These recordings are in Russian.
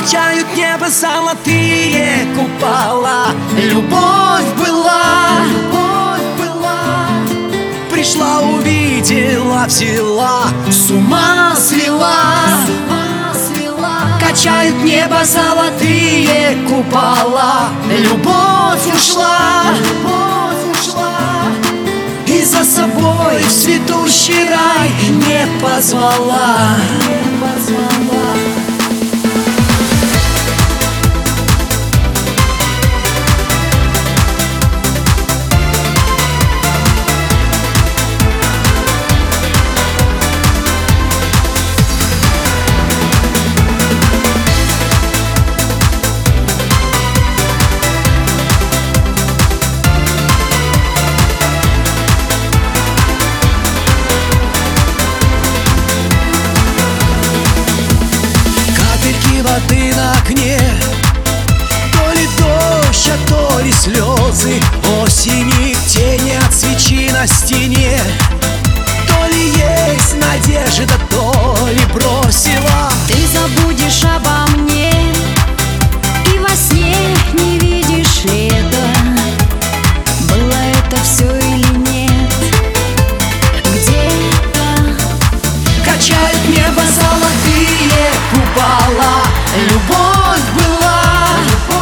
Качают небо золотые купола. Любовь была, пришла, увидела, взяла, с ума свела. Качают небо золотые купола. Любовь ушла, и за собой в цветущий рай не позвала. Воды на окне, то ли дождь, а то ли слезы осени, тени от свечи на стене. То ли есть надежда, то ли бросила. Ты забудешь обо мне и во сне не видишь лета. Было это все или нет? Где-то качают небо золотые купола. Любовь была,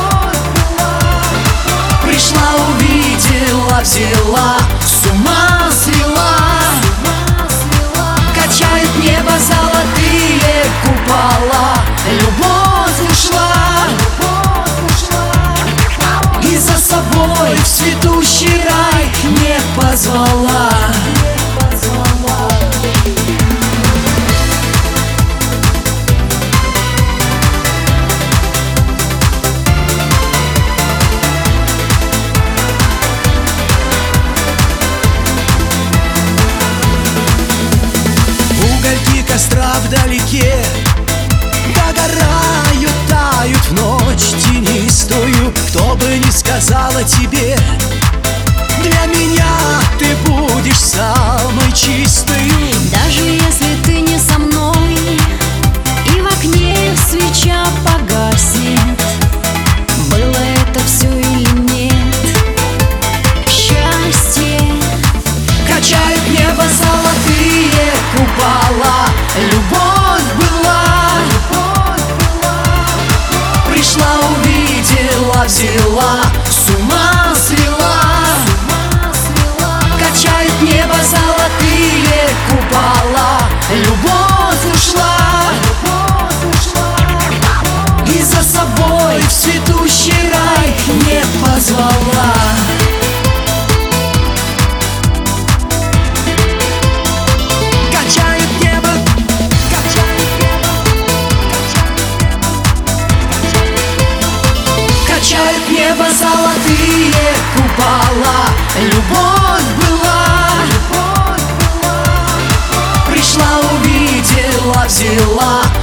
пришла, увидела, взяла, с ума свела. Качает небо золотые купола. Любовь ушла, и за собой в цветущий рай не позвала. Костра вдалеке догорают, тают в ночь тенистую. Кто бы ни сказала тебе, для меня ты будешь самой чистою. даже если ты не со мной и в окне свеча погаснет, было это все или нет? Счастье качают небо золотые купола. Любовь была, пришла, увидела, взяла, с ума свела. Качают небо золотые купола. Любовь ушла, и за собой в цветущий рай не позвала. Качают небо золотые купола. Любовь была, пришла, увидела, взяла,